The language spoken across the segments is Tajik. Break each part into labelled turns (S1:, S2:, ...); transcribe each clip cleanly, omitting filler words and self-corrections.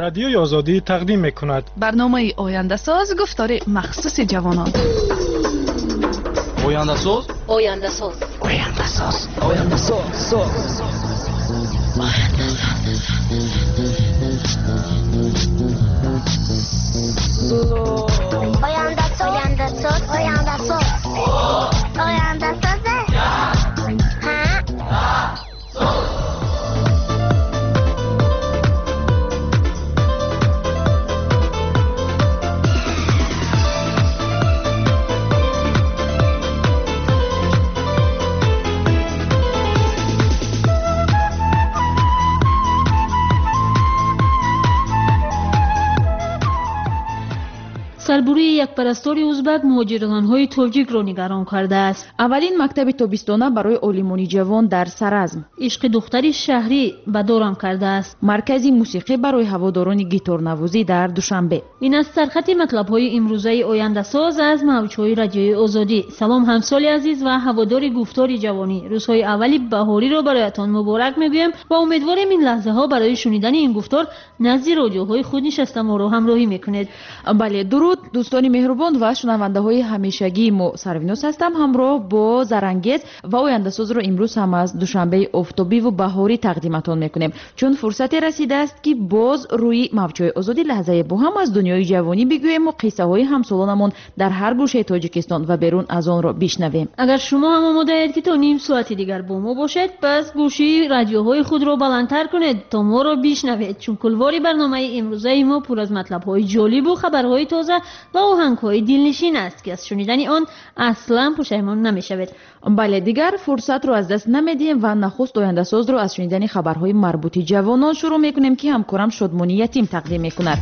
S1: رادیوی آزادی تقدیم می‌کند.
S2: برنامه آینده ساز گفتار مخصوص جوانان.
S3: آینده ساز
S4: آینده ساز
S3: آینده ساز آینده ساز
S4: آینده ساز آینده ساز آینده ساز آینده ساز
S5: سربوری یک پرستاری ازبک مهاجران‌های تاجیک را نگران کرده است.
S6: اولین مکتب تابستانه برای عالمان جوان در سرازم.
S5: عشق دختری شهری به دوران کرده است.
S6: مرکزی موسیقی برای هواداران گیتار نوازی در دوشنبه.
S5: این است سرخط مطلب‌های امروزه آینده ساز از موج‌های رادیوی آزادی. سلام همسال عزیز و هوادار گفتار جوانی. روزهای اولی بهاری را برایتان مبارک می‌گویم و امیدواریم این لحظه‌ها برای شنیدن این گفتار نزد رادیوهای خود نشسته ما را همراهی می‌کنید.
S6: بله، درود دوستانی مهربان و شنونده های همیشگی ما. سروینوس هستم همراه با زرانگیز و آینده ساز رو امروز هم از دوشنبه آفتابی و بهاری تقدیمتون میکنیم، چون فرصتی رسیده است که باز روی موج‌های آزادی لحظه با هم از دنیای جوانی بگوییم و قصه های همسالانمون در هر گوشه تاجیکستان و بیرون از آن را بشنویم.
S5: اگر شما هم آماده اید که تا نیم ساعت دیگر با ما باشید، پس گوشی رادیوهای خود را بلندتر کنید تا ما را بشنوید، چون کلوار برنامه امروزه ما پر از مطلب‌های جالب و خبرهای تازه و آهنگ‌های دلنشین است که از شنیدن آن اصلا پشیمان نمی‌شوید.
S6: بله، دیگر فرصت رو از دست نمیدیم و نخست آینده ساز رو از شنیدن خبرهای مربوط جوانان شروع میکنیم که همکارم شادمانی یتیم تقدیم میکند.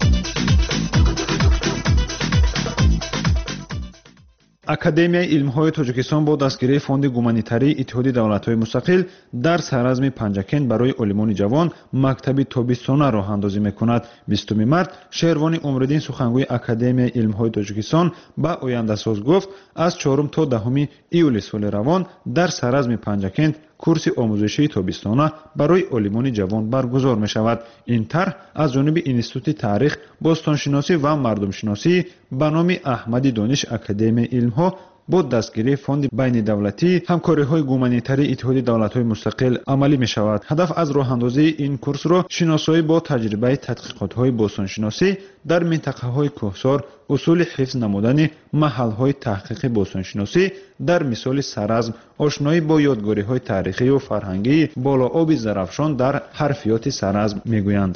S7: академияи илмҳои тоҷикистон бо дастгирии фонди гуманитарии иттиҳоди давлатҳои мустақил дар саразми панҷакент барои олимони ҷавон мактаби тобистона роҳандозӣ мекунад. 20 март шервони умриддин сухангӯи академияи илмҳои тоҷикистон ба ояндасоз гуфт аз 4 то 10 июли соли равон дар саразми панҷакент курси омӯзишии тобистона барои олимони ҷавон баргузор мешавад. ин тарҳ аз ҷониби институти таърих, бостоншиносӣ ва мардумшиносӣ ба номи аҳмади дониш академияи илмҳо бо дастгирии фонди байнидавлатии ҳамкориҳои гуманитарии иттиҳоди давлатҳои мустақил амалӣ мешавад. ҳадаф аз роҳандозии ин курсро шиносоӣ бо таҷрибаи тадқиқотҳои бостоншиносӣ дар минтақаҳои кӯҳсор, усули ҳифз намудани маҳалҳои таҳқиқи бостоншиносӣ дар мисоли саразм, ошноӣ бо ёдгориҳои таърихию фарҳангии болооби зарафшон дар ҳарфиёти саразм мегӯянд.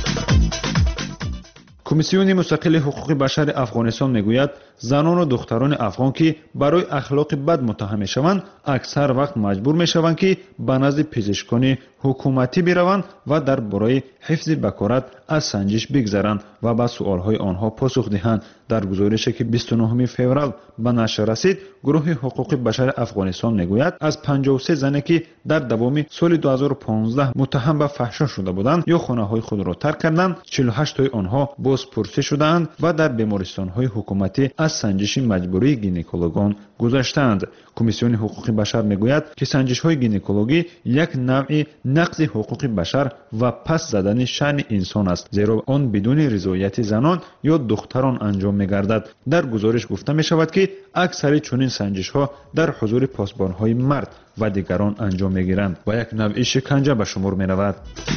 S7: комиссиони мустақили ҳуқуқи башари афғонистон мегӯяд занону духтарони афғон ки барои ахлоқи бад муттаҳам мешаванд, аксар вақт маҷбур мешаванд ки ба назди пизишкони ҳукуматӣ бираванд ва дар бораи ҳифзи бакорат аз санҷиш бигзаранд ва ба суолҳои онҳо посух диҳанд. дар гузорише ки 29 феврал ба нашр расид, гурӯҳи ҳуқуқи башари афғонистон мегӯяд аз 53 зане ки дар давоми соли 2015 муттаҳам ба фаҳшо шуда буданд ё хонаҳои худро тарк карданд, 48 тои онҳо бозпурсӣ шудаанд ва дар бемористонҳои ҳукуматӣ аз санҷиши маҷбурии гинекологон гузаштаанд. комиссиони ҳуқуқи башар мегӯяд ки санҷишҳои гинекологӣ як навъи нақзи ҳуқуқи башар ва паст задани шаъни инсон аст, зеро он бидуни ризояти занон ё духтарон анҷом мегардад. дар гузориш гуфта мешавад ки аксари чунин санҷишҳо дар ҳузури посбонҳои мард ва дигарон анҷом мегиранд ва як навъи шиканҷа ба шумор меравад.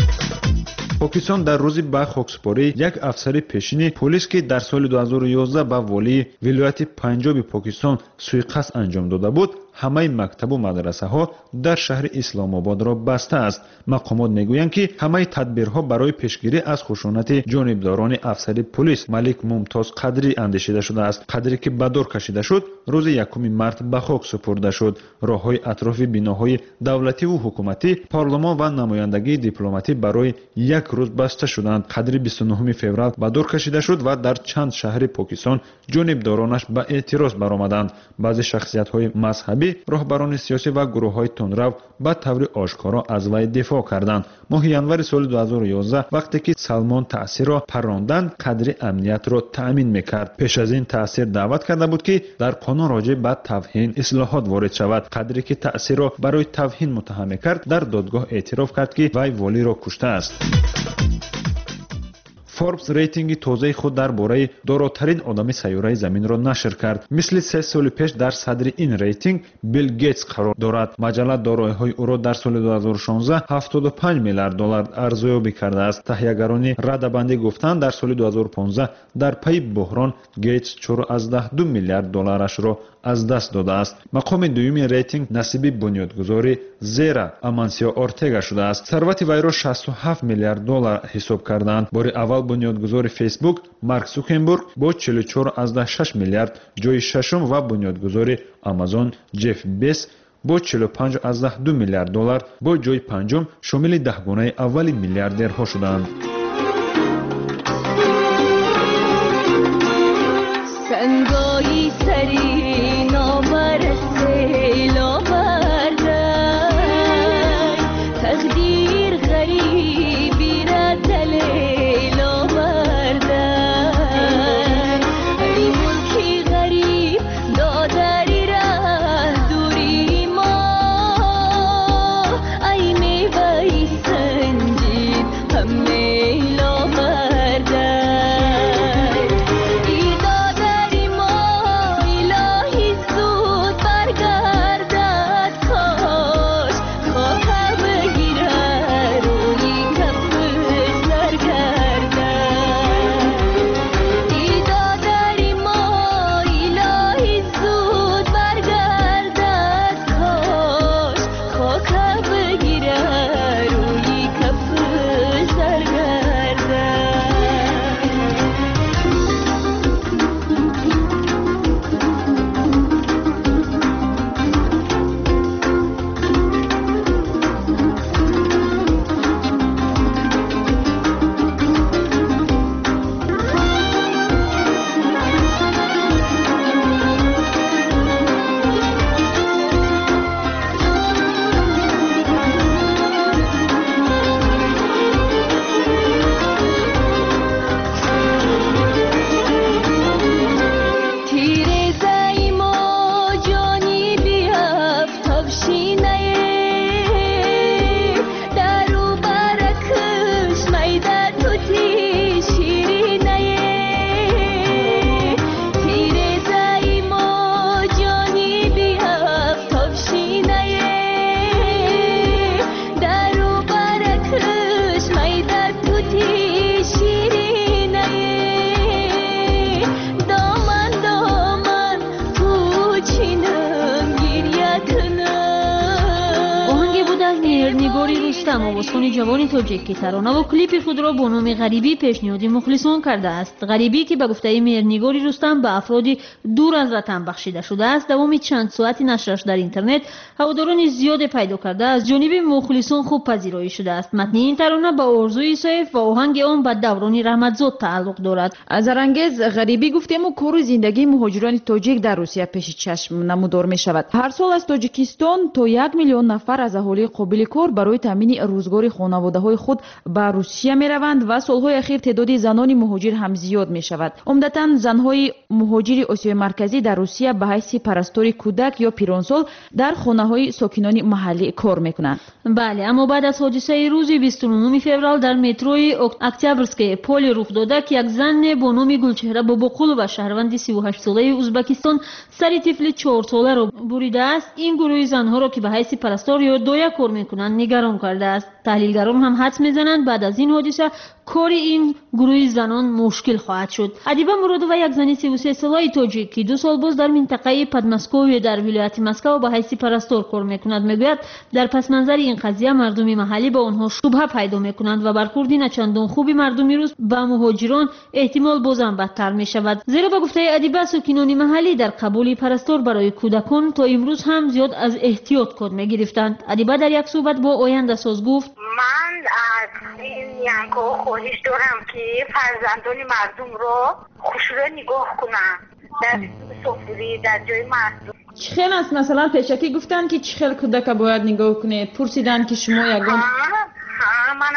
S7: покистон дар рӯзи ба хоксупорӣ як афсари пешини полис ки дар соли 2011 ба волии вилояти панҷоби покистон суиқасд анҷом дода буд, ҳамаи мактабу мадрасаҳо дар шаҳри исломободро баста аст. мақомот мегӯянд ки ҳамаи тадбирҳо барои пешгирӣ аз хушунати ҷонибдорони афсари полис малик мумтоз қадрӣ андешида шудааст. қадрӣ ки ба дор кашида шуд, рӯзи 1 март ба хок супурда шуд. роҳҳои атрофи биноҳои давлативу ҳукуматӣ, парлумон ва намояндагии дипломатӣ барои як рӯз баста шуданд. қадрӣ 29 феврал ба дор кашида шуд ва дар чанд шаҳри покистон ҷонибдоронаш ба эътироз баромаданд. баъзе шахсиятҳои мазҳабӣ, роҳбарони сиёсӣ ва гурӯҳҳои тунрав ба таври ошкоро аз вай дифоъ карданд. моҳи январи соли 2011 вақте ки Салмон Таъсирро парронданд, қадри амниятро таъмин мекард. пеш аз ин Таъсир даъват карда буд ки дар қонун роҷеъ ба тавҳин ислоҳот ворид шавад. қадре ки Таъсирро барои тавҳин муттаҳам мекард, дар додгоҳ эътироф кард ки вай волиро куштааст. فوربس рейтинги тозаи худ дар бораи доротарин одами сайёраи заминро нашр кард. мисли 3 соли пеш дар садри ин рейтинг Билл Гейтс қарор дорад. маҷалла дороиҳои ӯро дар соли 2016 $75 миллиард арзуёбӣ кардааст. таҳиягарони радабандӣ гуфтанд дар соли 2015 дар пайи буҳрон Гейтс $4.2 миллиард аз даст додааст. мақоми дуюми рейтинг насиби бунёдгузори Зера Амансио Ортега шудааст. сарвати вайро $67 миллиард ҳисоб карданд. бори аввал бунёдгузори Facebook Марк Цукерберг бо $44.6 миллиард ҷои шашум ва бунёдгузори Amazon Ҷефф Безос бо $45.2 миллиард бо ҷои панҷум шомили 10 гунаи аввали миллиардерҳо шуданд.
S5: آوازخوان جوان تاجیکی ترانه و کلیپ خود را با نام غریبی پیشنهاد مخلصان کرده است. غریبی که به گفته مهرنگار رستم به افرادی دور از وطن بخشیده شده است، دوام چند ساعتی نشرش در اینترنت هواداران زیاد پیدا کرده از جانب مخلصان خوب پذیرایی شده است. متن این ترانه به آرزوی سیف و آهنگ آن به دوران رحمتزاد تعلق دارد.
S6: ازرانگیز غریبی گفتیم و کار زندگی مهاجران تاجیک در روسیه پیش چشم نمودار می شود. هر سال از تاجیکستان تا 1 میلیون نفر از اهالی قابل کار برای تامین روزگار خانواده‌های خود به روسیه می روند و سالهای اخیر تعداد زنان مهاجر هم زیاد می شود. عمدتاً زنهای مهاجر آسیای مرکزی در روسیه به حیث پرستاری کودک یا پیرانسال در خانه‌های ساکنان محلی کار می‌کنند.
S5: بله، اما بعد از حادثه روز 29 فوریه در متروی اکتبرسکی پل رخ داده که یک زن با نام گلچهره باباقولووا شهروند 38 ساله ازبکستان سر طفل 4 ساله را بریده است، این گروه زنها را که به حیث پرستار یا دایه کار می‌کنند نگران کرده است. تحلیلگران هم حدس می‌زنند بعد از این حادثه کار این گروه زنان مشکل خواهد شد. ادیبه مرادووا یک زن 33 ساله تاجیک که 2 سال باز در منطقه پدمسکوی در ولایت مسکو به حیث پرستار کار می‌کند میگوید در پس منظر این قضیه مردم محلی با آنها شبهه پیدا می‌کنند و برخورد نچندان خوبی مردم روز با مهاجران احتمال بازم بدتر می‌شود. زیرا به گفته ادیبه ساکنان محلی در قبول پرستار برای کودکان تا امروز هم زیاد از احتیاط کار می‌گرفتند. ادیبه در یک صحبت با آینده ساز گفت
S4: من از این یانکو خواهش دارم که فرزندان مردم را خوشرو نگاه کنند در سفری در جای مردم.
S6: چه خیلی است مثلا پیشکی گفتن که چه خیلی کودک باید نگاه کنید، پرسیدن که شما یگان
S4: من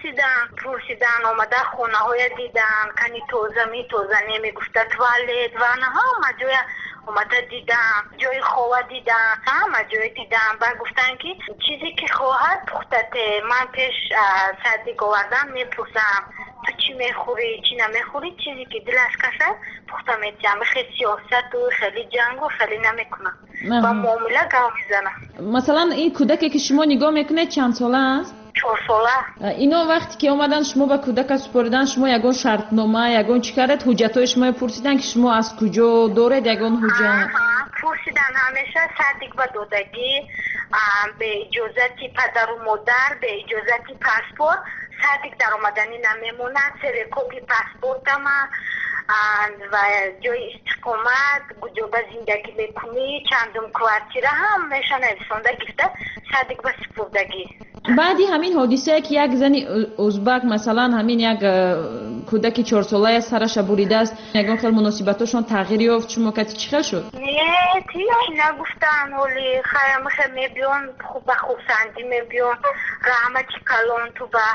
S4: پرسیدن آمده خونه های دیدن کنی توزه نمیگفته توالت و همه جای اومده دیدم، جای خواه دیدم، همه جای دیدم و گفتن که چیزی که خواهد پختته من پیش سردی گوردن میپرسم تو چی میخوری چی نمیخوری، چیزی که دلش کشد پخته میتیم. خیلی سیاست و خیلی جنگ و خیلی نمیکنه و معامله گام میزنه.
S6: مثلا این کودکی که شما نگاه میکنید چند ساله است؟
S4: 4 ساله.
S6: اینا وقتی که اومدن شما به کودک سپردن، شما یگان شرطنامه یگان چی کردید؟ حجتای شما پرسیدن که شما از کجا دارید یگان حجت؟
S4: پرسیدن همیشه صدیق به دادگی، به اجازتی پدر و مادر، به اجازتی پاسپورت. صدیق در آمدنی نمیمونه، سر کپی پاسپورت ما و جای استقامت، کجا به زندگی میکنی، چندم کوارتیره هم میشه نویسنده گفته صدیق به سپردگی.
S6: بعدی همین حادثه که یک زن ازبک مثلا همین یک کودک 4 ساله سرش بریده است، یگان خیلی مناسبتاشون تغییر یافت، شما کتی چی خیل شد؟
S4: نه تیاش نگفتن، ولی خیلی میبیون خوب به خوب سندی میبیون رحمتی کلان تو به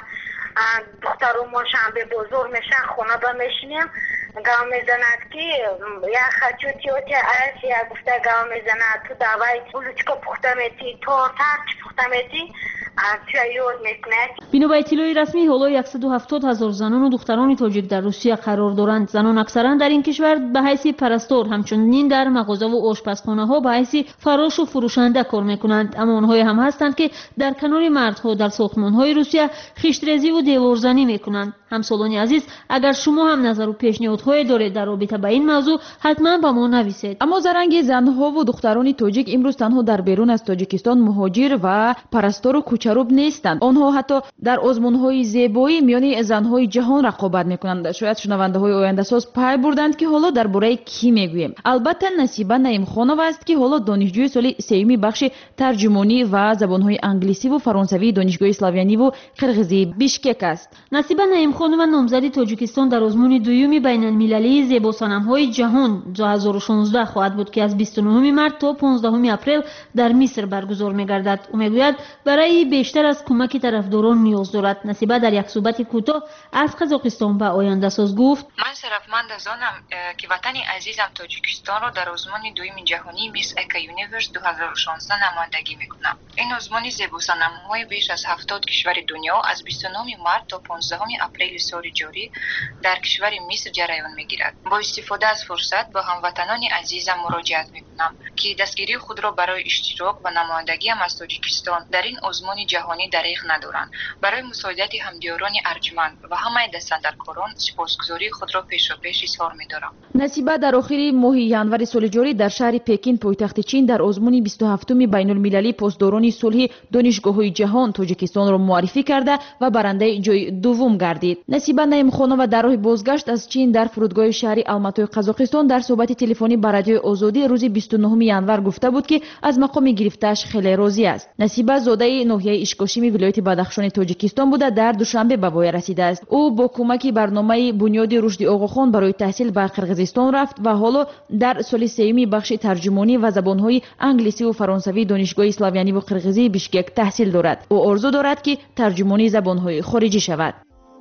S4: دخترمون شنبه بزرگ میشن خونه بمیشنیم گام میزند که یا خچوتی و تیارش یا گفته گام میزند تو دوای بلوچکا پخته میتی تو ترچ پخته میتی توی یاد میکنه.
S5: بنا به اطلاع رسمی حالا 170,000 زنان و دختران تاجیک در روسیه قرار دارند. زنان اکثرا در این کشور به حیث پرستار، همچنین در مغازه و آشپزخانه ها به حیث فراش و فروشنده کار میکنند. اما آنها هم هستند که در کنار مردها در ساختمان های روسیه خشت‌ریزی و دیوارزنی میکنند. همسالان عزیز، اگر شما هم نظر و پیشنهادهای دارید در رابطه با این موضوع، حتما به ما نویسید.
S6: اما زرنگ زنها و دختران تاجیک امروز تنها در بیرون از تاجیکستان مهاجر و پرستار و کوچروب نیستند. آنها حتی در آزمون‌های زیبایی میان زن‌های جهان رقابت می‌کنند. شاید شنونده‌های آینده‌ساز پی بردند که حالا درباره کی میگوییم. البته نصیبه نعیمخانова است که حالا دانشجوی سال سوم بخش ترجمانی و زبان‌های انگلیسی و فرانسوی دانشگاه اسلاویانی و قرقیزی بیشکک است.
S5: نصیبه نعیمخانova نامزد تاجیکستان در آزمون دوم بین‌المللی زیباسنم‌های جهان 2016 خواهد بود که از 29 مارس تا 15 اپریل در مصر برگزار می‌گردد. او میگوید برای بیشتر از کمک طرفداران نیاز دارد. نصیبه در یک صحبت کوتاه از قزاقستان به آینده ساز گفت:
S8: من شرفمند از آنم که وطن عزیزم تاجیکستان را در آزمون دوم جهانی میس اکا یونیورس 2016 نمایندگی میکنم. این آزمون زیباسنم‌های بیش از 70 کشور دنیا از 29 مارس تا 15 اپریل سال جاری در کشور مصر جریان میگیرد. با استفاده از فرصت با هموطنان عزیزم مراجعت میکنم که دستگیری خود را برای اشتراک و نمایندگی از تاجیکستان در این آزمون جهانی دریغ ندارند. برای مساعدت همدیاران ارجمند و همه دستاندرکاران سپاسگزاری خود را پیشاپیش اظهار می‌دارم.
S6: نصیبه در آخر ماه ژانویه سال جاری در شهر پکین پایتخت چین در آزمون 27 بین‌المللی پاسداران صلح دانشگاه‌های جهان تاجیکستان را معرفی کرده و برنده جای دوم گردید. نصیبه نعیمخانова در راه بازگشت از چین در فرودگاه شهر الماتای قزاقستان در صحبت تلفنی با رادیو آزادی روز 29 ژانویه گفته بود که از مقام گرفته‌اش خیلی راضی است. نصیبه زاده ناحیه اشکاشیم ولایت بدخشان تاجیکستان بوده در دوشنبه به وای رسیده است. او با کمک برنامه بنیاد رشد آقاخان برای تحصیل به قرقیزستان رفت و حالا در سال سوم بخش ترجمانی و زبان‌های انگلیسی و فرانسوی دانشگاه اسلاویانی و قرقیزی بیشکک تحصیل دارد. او آرزو دارد که ترجمانی زبان‌های خارجی شود.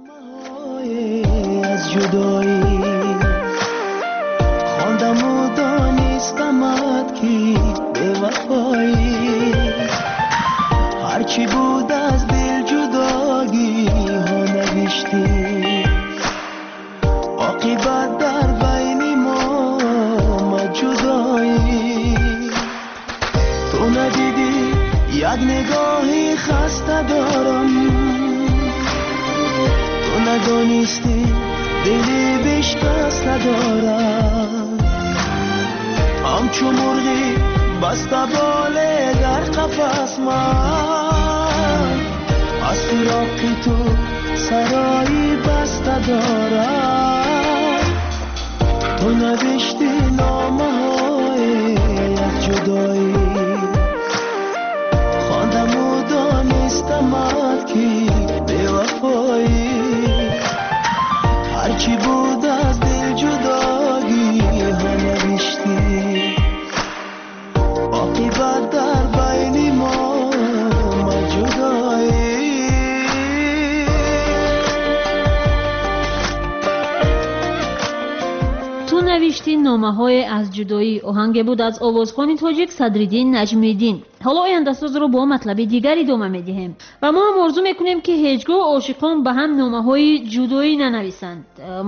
S3: از جدایی خواندم و دانستمت که به وفایی هرچی بود از دل جداگی ها نوشتی عاقبت در بین ما جدایی تو ندیدی یک نگاهی خسته دارم تو ندانستی دلی بشکست ندارم همچو مرغی بسته باله در قفس من از فراق تو سرایی بسته دارم تو نوشتی نامه های یک جدایی خواندم و دانستمت که به وفایی هرچی بود از دل جداگی ها نوشتی عاقبت در بین ما جدایی.
S5: تو نوشتی نامه‌های از جدایی. آهنگ بود از آوازخوان تاجیک صدرالدین نجمیدین. حالا آینده ساز رو با مطلب دیگری ادامه میدیم و ما هم آرزو میکنیم که هیچگاه عاشقان به هم نامه‌های جدایی ننویسند.